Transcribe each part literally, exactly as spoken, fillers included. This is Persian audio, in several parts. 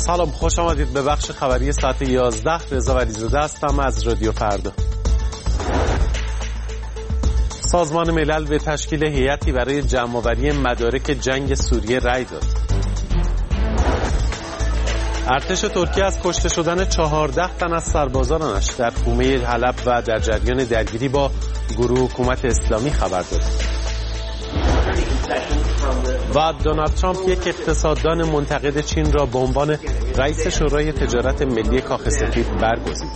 سلام، خوش آمدید به بخش خبری ساعت یازده. رضا ولیزاده هستم از رادیو فردا. سازمان ملل به تشکیل هیئتی برای جمع‌آوری مدارک جنگ سوریه رأی داد. ارتش ترکیه از کشته شدن چهارده تن از سربازانش در حومه حلب و در جریان درگیری با گروه حکومت اسلامی خبر داد. و دونالد ترامپ یک اقتصاددان منتقد چین را به عنوان رئیس شورای تجارت ملی کاخ سفید برگزید.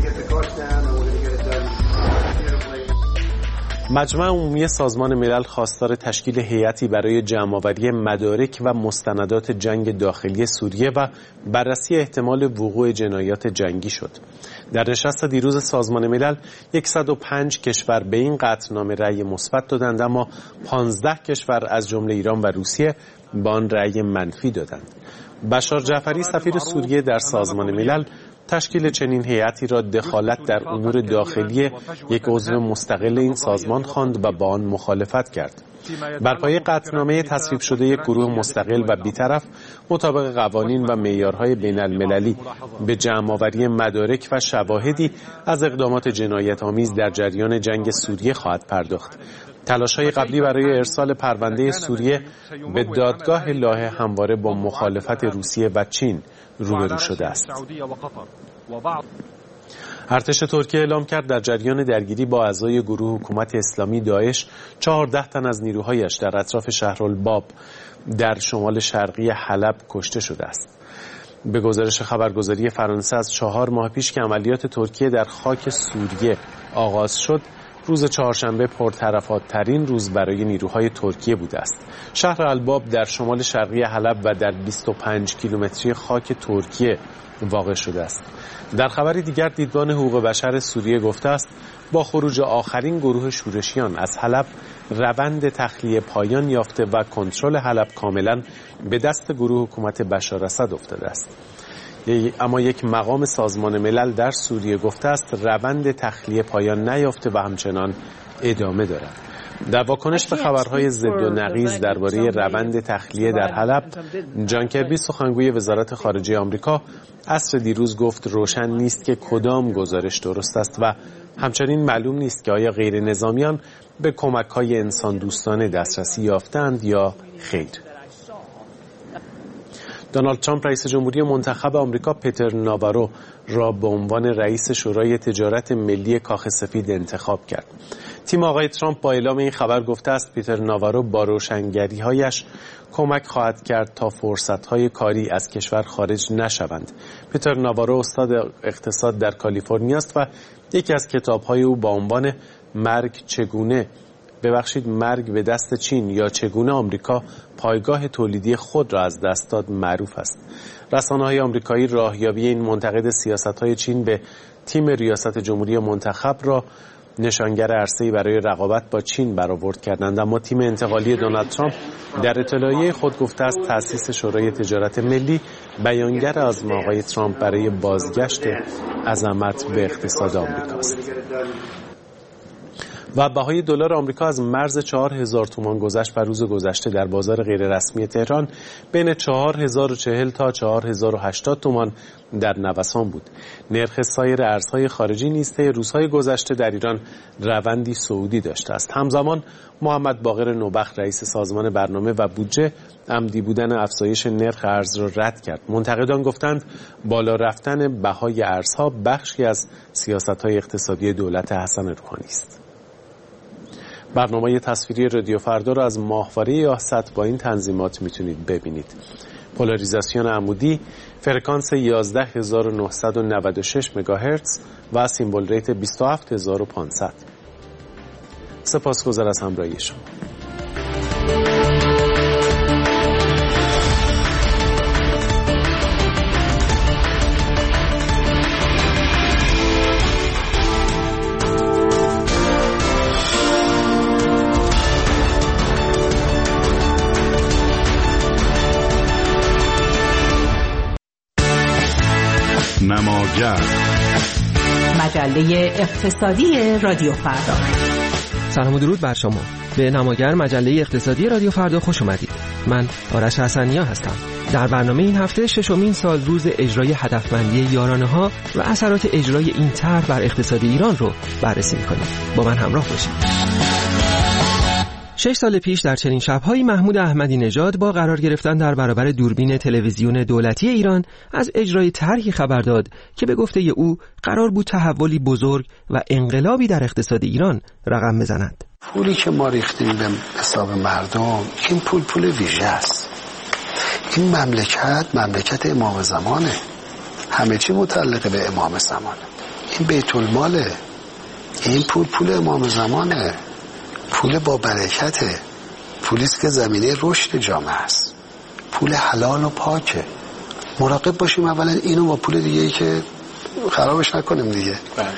مجمع عمومی سازمان ملل خواستار تشکیل هیئتی برای جمع‌آوری مدارک و مستندات جنگ داخلی سوریه و بررسی احتمال وقوع جنایات جنگی شد. در نشست دیروز سازمان ملل صد و پنج کشور به این قطعنامه رأی مثبت دادند، اما پانزده کشور از جمله ایران و روسیه به آن رأی منفی دادند. بشار جعفری سفیر سوریه در سازمان ملل تشکیل چنین هیئتی را دخالت در امور داخلی یک عضو مستقل این سازمان خواند و با آن مخالفت کرد. بر پایه قطعنامه تصویب شده یک گروه مستقل و بی‌طرف مطابق قوانین و معیارهای بین المللی به جمع‌آوری مدارک و شواهدی از اقدامات جنایت‌آمیز در جریان جنگ سوریه خواهد پرداخت. تلاش‌های قبلی برای ارسال پرونده سوریه به دادگاه لاهه همواره با مخالفت روسیه و چین روبرو شده است. ارتش ترکیه اعلام کرد در جریان درگیری با اعضای گروه حکومت اسلامی داعش چهارده تن از نیروهایش در اطراف شهرالباب در شمال شرقی حلب کشته شده است. به گزارش خبرگزاری فرانسه از چهار ماه پیش که عملیات ترکیه در خاک سوریه آغاز شد، روز چهارشنبه پرطرفات‌ترین روز برای نیروهای ترکیه بوده است. شهر الباب در شمال شرقی حلب و در بیست و پنج کیلومتری خاک ترکیه واقع شده است. در خبری دیگر دیدبان حقوق بشر سوریه گفته است با خروج آخرین گروه شورشیان از حلب روند تخلیه پایان یافته و کنترل حلب کاملا به دست گروه حکومت بشار اسد افتاده است. اما یک مقام سازمان ملل در سوریه گفته است روند تخلیه پایان نیافته و همچنان ادامه دارد. در واکنش به خبرهای ضد و نقیض درباره روند تخلیه در حلب، جان کربی سخنگوی وزارت خارجه آمریکا عصر دیروز گفت روشن نیست که کدام گزارش درست است و همچنین معلوم نیست که آیا غیر نظامیان به کمک‌های انسان دوستانه دسترسی یافتند یا خیر. دونالد ترامپ رئیس جمهوری منتخب آمریکا پیتر ناوارو را به عنوان رئیس شورای تجارت ملی کاخ سفید انتخاب کرد. تیم آقای ترامپ با اعلام این خبر گفته است پیتر ناوارو با روشنگری‌هایش کمک خواهد کرد تا فرصت‌های کاری از کشور خارج نشوند. پیتر ناوارو استاد اقتصاد در کالیفرنیا است و یکی از کتاب‌های او با عنوان مرگ چگونه ببخشید مرگ به دست چین یا چگونه آمریکا پایگاه تولیدی خود را از دست داد معروف است. رسانه‌های آمریکایی راهیابی این منتقد سیاست‌های چین به تیم ریاست جمهوری منتخب را نشانگر عرصه‌ای برای رقابت با چین برآورد کردند، اما تیم انتقالی دونالد ترامپ در اطلاعیه خود گفته است تأسیس شورای تجارت ملی بیانگر عزم آقای ترامپ برای بازگشت عظمت به اقتصاد آمریکاست. و بهای دلار آمریکا از مرز چهار هزار تومان گذشت و روز گذشته در بازار غیررسمی تهران بین چهار هزار و چهل تا چهار هزار و هشتاد تومان در نوسان بود. نرخ سایر ارزهای خارجی نیز طی روزهای گذشته در ایران روندی صعودی داشته است. همزمان محمد باقر نوبخت رئیس سازمان برنامه و بودجه عمدی بودن افزایش نرخ ارز را رد کرد. منتقدان گفتند بالا رفتن بهای ارزها بخشی از سیاست‌های اقتصادی دولت حسن روحانی است. برنامه تصویری رادیو فردا را از ماهواره یاست با این تنظیمات میتونید ببینید: پولاریزاسیون عمودی، فرکانس یازده هزار و نهصد و نود و شش مگاهرتز و سیمبل ریت بیست و هفت هزار و پانصد. سپاسگزار از همراهی شما. نماگر، مجله اقتصادی رادیو فردا. سلام و درود بر شما. به نماگر، مجله اقتصادی رادیو فردا خوش اومدید. من آرش حسنیا هستم. در برنامه این هفته ششمین سال روز اجرای هدفمندی یارانه‌ها و اثرات اجرای این طرح بر اقتصاد ایران رو بررسی می‌کنیم. با من همراه باشید. شش سال پیش در چنین شب‌هایی محمود احمدی نژاد با قرار گرفتن در برابر دوربین تلویزیون دولتی ایران از اجرای طرحی خبر داد که به گفته او قرار بود تحولی بزرگ و انقلابی در اقتصاد ایران رقم بزند. پولی که ما ریختیم به حساب مردم، این پول پول ویژه است. این مملکت مملکت امام زمانه، همه چی متعلق به امام زمانه. این بیت الماله، این پول پول امام زمانه، پول با برکته، پولیست که زمینه رشد جامعه است، پول حلال و پاکه. مراقب باشیم اولا اینو با پول دیگه ای که خرابش نکنیم دیگه.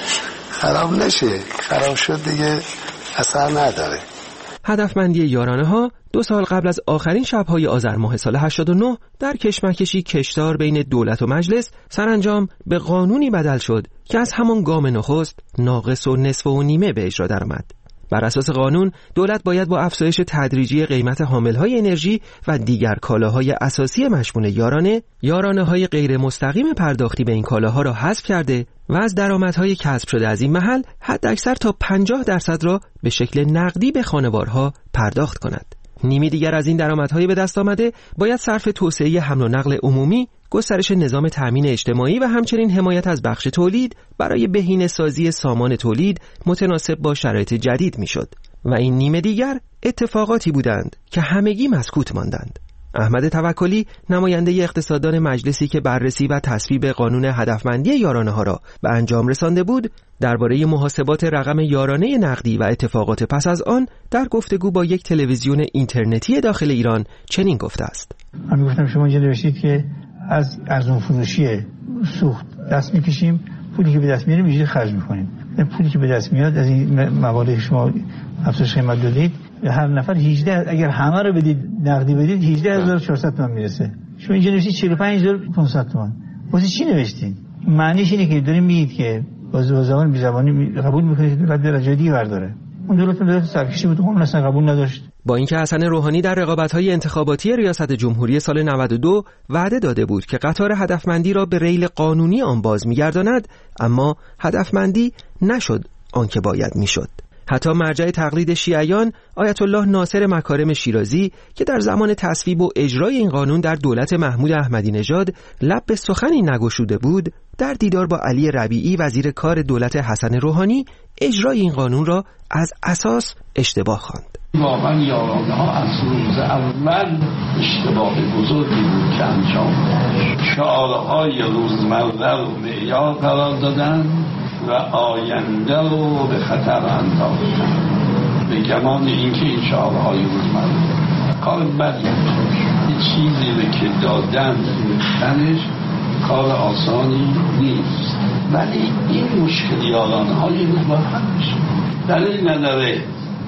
خراب نشه، خراب شد دیگه اثر نداره. هدفمندی یارانه‌ها دو سال قبل از آخرین شب‌های آذر ماه سال هشتاد و نه در کشمکشی کشدار بین دولت و مجلس سرانجام به قانونی بدل شد که از همان گام نخست ناقص و نصف و نیمه به اجرا درآمد. بر اساس قانون دولت باید با افزایش تدریجی قیمت حامل‌های انرژی و دیگر کالاهای اساسی مشمول یارانه، یارانه‌های غیر مستقیم پرداختی به این کالاها را حذف کرده و از درآمدهای کسب شده از این محل حداکثر تا پنجاه درصد را به شکل نقدی به خانوارها پرداخت کند. نیمی دیگر از این درآمدهای به دست آمده باید صرف توسعه حمل و نقل عمومی، گسترش نظام تامین اجتماعی و همچنین حمایت از بخش تولید برای بهینه‌سازی سامان تولید متناسب با شرایط جدید میشد و این نیمه دیگر اتفاقاتی بودند که همگی مسکوت ماندند. احمد توکلی، نماینده اقتصاددان مجلسی که بررسی و تصویب قانون هدفمندی یارانه‌ها را به انجام رسانده بود، درباره محاسبات رقم یارانه نقدی و اتفاقات پس از آن در گفتگو با یک تلویزیون اینترنتی داخل ایران چنین گفته است: من گفتم شما اینجا نوشتید که از ارزون فروشی سوخت دست میکشیم، پولی که به دست میاره اینجوری خرج میکنیم. پولی که به دست میاد از این موارد شما افزایش قیمت دادید، هر نفر هجده، اگر همه رو بدید نقدی بدید هجده هزار و چهارصد تومان میرسه. شما اینجا نوشتید چهل و پنج هزار و پانصد تومان. واسه چی نوشتین؟ معنیش اینه که دارین میگید که باز زبان بی زبانی قبول میکنید که دولت درجه دی برداره. اون دولت دولت سرکشی بود، اون اصلا قبول نداشت. با اینکه حسن روحانی در رقابت‌های انتخاباتی ریاست جمهوری سال نود و دو وعده داده بود که قطار هدفمندی را به ریل قانونی آن باز می‌گرداند، اما هدفمندی نشد آنکه باید میشد. حتی مرجع تقلید شیعیان آیت الله ناصر مکارم شیرازی که در زمان تصویب و اجرای این قانون در دولت محمود احمدی نژاد لب به سخنی نگشوده بود، در دیدار با علی ربیعی وزیر کار دولت حسن روحانی اجرای این قانون را از اساس اشتباه خواند. واقعا یارانه‌ها از روز اول اشتباه بزرگی بود که انجام داد. شعارهای روزمره رو معیار قرار دادن و آینده رو به خطر انداختن به گمان اینکه این شعارهای روزمره کار بدی این چیزی رو که دادن ریختنش کار آسانی نیست، ولی این مشکل یارانه‌های روز با هم میشه. دلیل نداره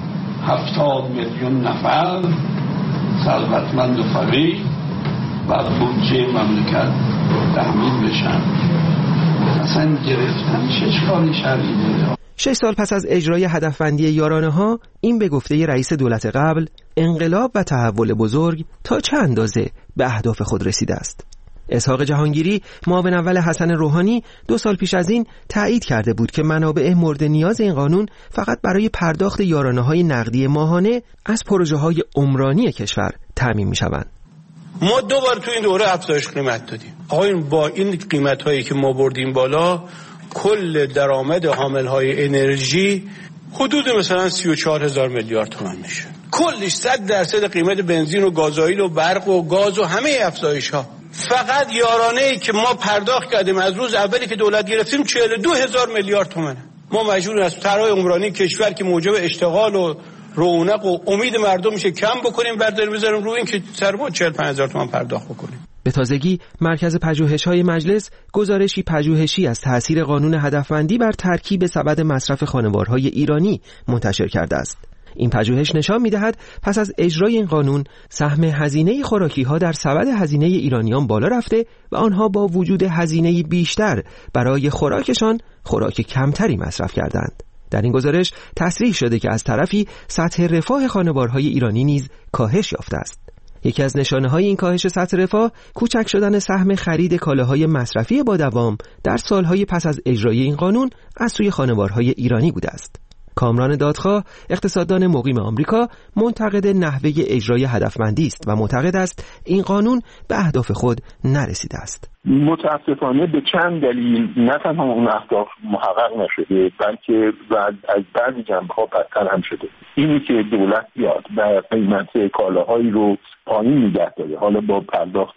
هفتاد میلیون نفر ثروتمند و فقیر بر بودجه مملکت تحمیل بشن. اصلا گرفتنش اشکالی شرعی داره. شش سال پس از اجرای هدفمندی یارانه‌ها، این به گفته رئیس دولت قبل انقلاب و تحول بزرگ تا چه اندازه به اهداف خود رسیده است. اسحاق جهانگیری، معاون اول حسن روحانی، دو سال پیش از این تایید کرده بود که منابع مورد نیاز این قانون فقط برای پرداخت یارانه‌های نقدی ماهانه از پروژه‌های عمرانی کشور تامین می‌شوند. ما دو بار تو این دوره افزایش قیمت دادیم. آقایون با این قیمت‌هایی که ما بردیم بالا، کل درآمد حامل‌های انرژی حدود مثلا سی و چهار هزار میلیارد تومان میشه. کلش صد درصد قیمت بنزین و گازوئیل و برق و گاز و همه افزایش‌ها. فقط یارانه‌ای که ما پرداخت کردیم از روز اولی که دولت گرفتیم چهل و دو هزار میلیارد تومانه. ما مجبوریم از طرح عمرانی کشور که موجب اشتغال و رونق و امید مردم میشه کم بکنیم، برداریم بذاریم روی این که سربا چهل و پنج هزار تومان پرداخت بکنیم. به تازگی مرکز پژوهش‌های مجلس گزارشی پژوهشی از تأثیر قانون هدفمندی بر ترکیب سبد مصرف خانوارهای ایرانی منتشر کرده است. این پژوهش نشان می‌دهد پس از اجرای این قانون سهم هزینه خوراکی‌ها در سبد هزینه ایرانیان بالا رفته و آنها با وجود هزینه بیشتر برای خوراکشان خوراک کمتری مصرف کردند. در این گزارش تصریح شده که از طرفی سطح رفاه خانوارهای ایرانی نیز کاهش یافته است. یکی از نشانه‌های این کاهش سطح رفاه کوچک شدن سهم خرید کالاهای مصرفی با دوام در سالهای پس از اجرای این قانون از سوی خانوارهای ایرانی بوده است. کامران دادخواه، اقتصاددان مقیم آمریکا، منتقد نحوه اجرای هدفمندی است و معتقد است این قانون به اهداف خود نرسیده است. متاسفانه به چند دلیل نه تنها اون اهداف محقق نشده، بلکه از بعضی جنبه‌ها بدتر هم شده. اینی که دولت بیاد و قیمت کالاهایی رو پایین نگه داره، حالا با پرداخت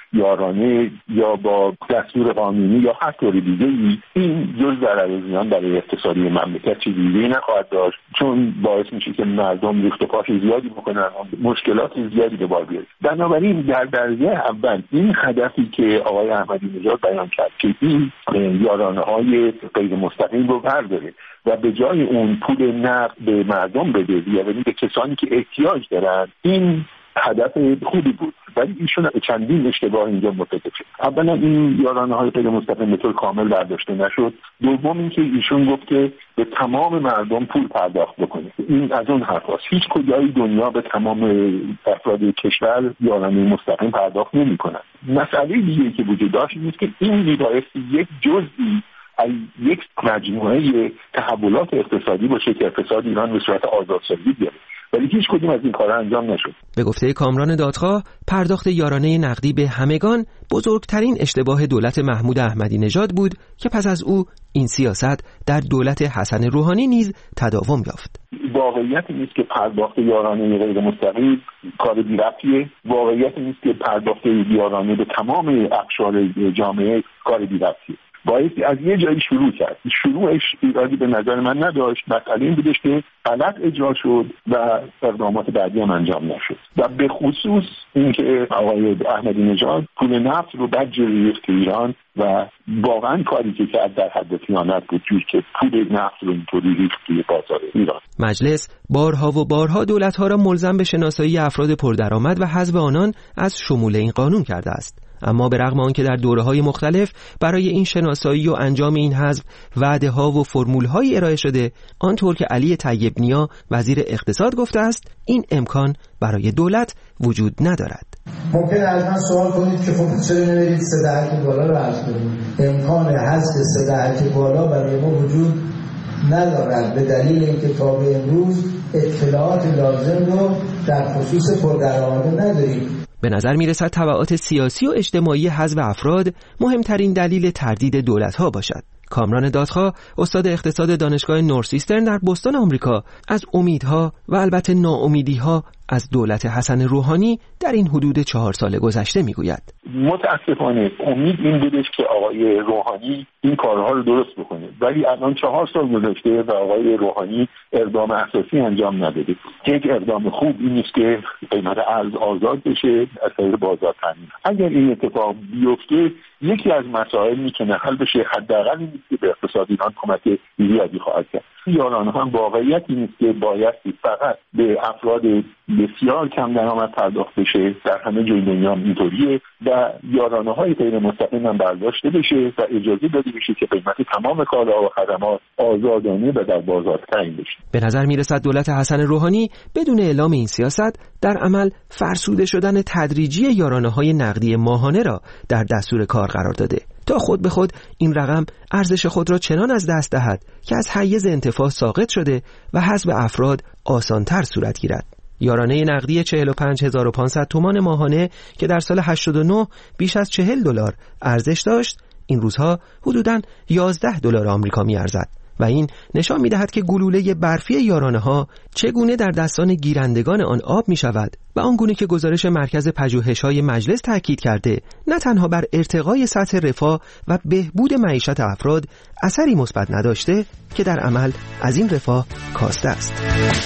یارانه یا با دستور قانونی یا هر طور دیگه‌ای، این جز ضرر زیان برای اقتصادی مملکت چیزی دیگه‌ای نخواهد داشت، چون باعث میشه که مردم ریخت و پاش زیادی بکنن، مشکلات زیادی به بار بیاره. بنابراین در درجه اول این هدفی که آقای احمدی نژاد بیان کرد که این یارانه‌های غیر مستقیم رو برداره و به جای اون پول نقد به مردم بده، یعنی به کسانی که احتیاج دارن، این هدف خوبی بود، ولی ایشون چندین اشتباه اینجا مرتکب شد. اولا این یارانه‌های غیر مستقیم به طور کامل برداشته نشد. دوم اینکه ایشون گفت که به تمام مردم پول پرداخت بکنه. این از اون حرفاست. هیچ کجای دنیا به تمام افراد کشور یارانه مستقیم پرداخت نمی‌کنن. مسئله دیگه‌ای که وجود داشت این است که این میبایستی یک جزئی از یک مجموعه تحولات اقتصادی باشه که اقتصاد ایران به صورت آزادسازی بیاره، ولی هیچ کدوم از این کارا انجام نشد. به گفته کامران دادخواه، پرداخت یارانه نقدی به همگان بزرگترین اشتباه دولت محمود احمدی نژاد بود که پس از او این سیاست در دولت حسن روحانی نیز تداوم یافت. واقعیت این است که پرداخت یارانه غیر مستقیم کار بی‌ربطیه. واقعیت این است که پرداخت یارانه به تمام اقشار جامعه کار بی‌ربطیه. بایستی از یه جایی شروع کرد. شروعش ایرادی به نظر من نداشت. مسئله این بودش که غلط اجرا شد و اقدامات بعدی هم انجام نشد و به خصوص اینکه آقای احمدی نژاد پول نفت رو بدجوری ریخت ایران و واقعا کاری که کرد در حد خیانت بود، جور که پول نفت رو اینطوری ریخت توی بازار ایران. مجلس بارها و بارها دولت‌ها را ملزم به شناسایی افراد پردرآمد و حذف آنان از شمول این قانون کرده است. اما به رغم آنکه در دوره‌های مختلف برای این شناسایی و انجام این حذف وعده‌ها و فرمول‌هایی ارائه شده، آنطور که علی طیب نیا وزیر اقتصاد گفته است، این امکان برای دولت وجود ندارد. ممکنه از من سوال کنید که خب چرا نمیرید سه دهک بالا رو حذف کنید؟ امکان حذف سه دهک بالا برای ما وجود ندارد به دلیل اینکه تا به امروز اطلاعات لازم رو در خصوص پردرآمده نداریم. به نظر میرسد تبعات سیاسی و اجتماعی حذف افراد مهمترین دلیل تردید دولت‌ها باشد. کامران دادخواه، استاد اقتصاد دانشگاه نورسیسترن در بوستون آمریکا، از امیدها و البته ناامیدی‌ها از دولت حسن روحانی در این حدود چهار سال گذشته میگوید. متاسفانه امید این بودش که آقای روحانی این کارها رو درست بکنه، ولی الان چهار سال گذشته و آقای روحانی اقدام اساسی انجام نداده. یک اقدام خوب این است که قیمت ارز آزاد بشه از طریق بازار تامین. اگر این اتفاق بیفته یکی از مسائلی که حل بشه حداقل این است که به اقتصاد ایران کمک زیادی خواهد کرد. یارانه هم واقعیت این است که باید فقط به افراد بسیار کم درآمد پرداخت بشه، در همه جای دنیا اینطوریه، و یارانه های غیر مستقیم هم برداشته بشه و اجازه داده بشه که قیمت تمام کالا و خدمات آزادانه و در بازار تعیین بشه. به نظر میرسد دولت حسن روحانی بدون اعلام این سیاست در عمل فرسوده شدن تدریجی یارانه های نقدی ماهانه را در دستور کار قرار داده تا خود به خود این رقم ارزش خود را چنان از دست دهد که از حیز انتفاع ساقط شده و حذف افراد آسانتر صورت گیرد. یارانه نقدی چهل و پنج هزار و پانصد تومان ماهانه که در سال هشتاد و نه بیش از چهل دلار ارزش داشت، این روزها حدوداً یازده دلار آمریکا می‌ارزد و این نشان می‌دهد که گلوله برفی یارانه‌ها چگونه در دستان گیرندگان آن آب می‌شود و آنگونه که گزارش مرکز پژوهش‌های مجلس تاکید کرده، نه تنها بر ارتقای سطح رفاه و بهبود معیشت افراد اثری مثبت نداشته که در عمل از این رفاه کاسته است.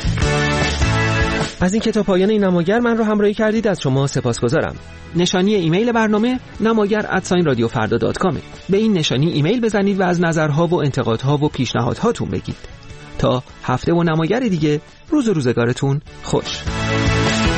از این که تا پایان این نماگر من رو همراهی کردید از شما سپاسگزارم. نشانی ایمیل برنامه نماگر ات رادیو فردا دات کام. به این نشانی ایمیل بزنید و از نظرها و انتقادها و پیشنهادهاتون بگید. تا هفته و نماگر دیگه، روز و روزگارتون خوش.